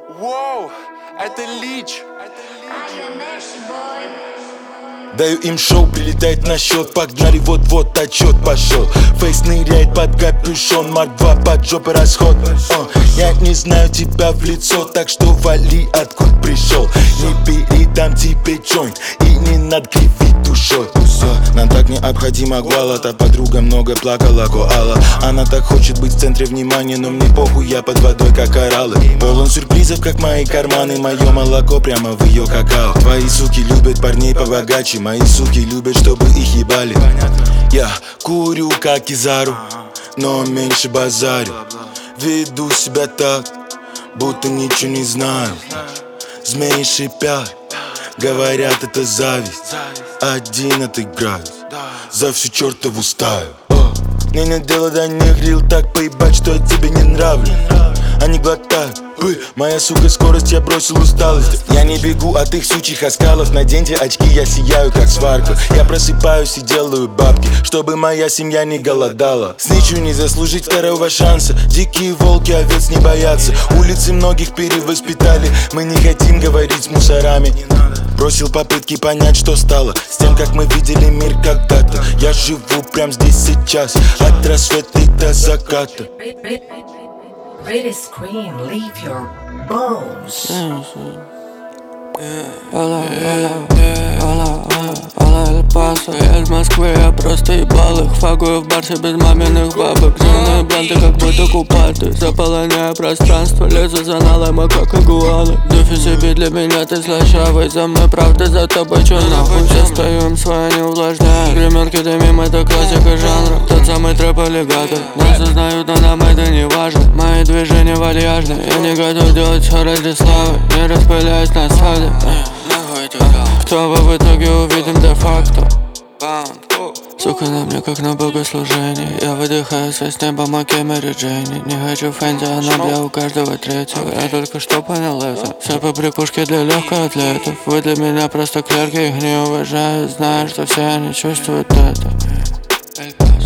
Воу, это Лич. Даю им шоу, прилетает на счет. Погнали, вот-вот отчет пошел. Фейс ныряет под капюшон, Марк 2 под жопой расход. Я не знаю тебя в лицо, так что вали, откуда пришел. Не передам тебе джойнт и не надо кривить душой. Нам так необходима гуала, та подруга много плакала, коала. Она так хочет быть в центре внимания, но мне похуй, я под водой как кораллы. Полон сюрпризов, как мои карманы, мое молоко прямо в ее какао. Твои суки любят парней побогаче, мои суки любят, чтобы их ебали. Я курю как Кизару, но меньше базарю. Веду себя так, будто ничего не знаю. Змеи шипят, говорят, это зависть. 11 градус за всю чертову стаю. Мне нет дела до них, рил так поебать, что я тебе не нравлюсь. Они глотают, моя сука, скорость, я бросил усталость. Я не бегу от их сучьих оскалов. Наденьте очки, я сияю как сварка. Я просыпаюсь и делаю бабки, чтобы моя семья не голодала. Сничу не заслужить второго шанса. Дикие волки овец не боятся. Улицы многих перевоспитали. Мы не хотим говорить с мусорами. Бросил попытки понять, что стало с тем, как мы видели мир когда-то. Я живу прям здесь сейчас, от рассвета до заката. Pretty scream, leave your bones. Hola El Paso. Я из Москвы, я просто ебал их. Фагую в барсе без маминых бабок. Зеленые бланты, как будто купаты. Заполоняю пространство, лезу за налома, как игуаны. Дуфи себе, для меня ты слащавый. За мной правда, за тобой чё нахуй. Застаю им свое, не увлажняю. Гримерки дымим, это классика жанра. Тот самый трэп-аллигатор. Нас узнают, но нам это не важно. Мои движения вальяжны. Я не готов делать все ради славы. Не распыляясь на свадьбе. Кто вы в итоге увидим де-факто. Сука, на мне как на богослужении. Я выдыхаю с неба Маки Мэри Джейни. Не хочу фэнди, она бля у каждого третьего. Я только что понял это. Все по прикушке для легкоатлетов. Вы для меня просто клерки, их не уважаю. Знаю, что все они чувствуют это.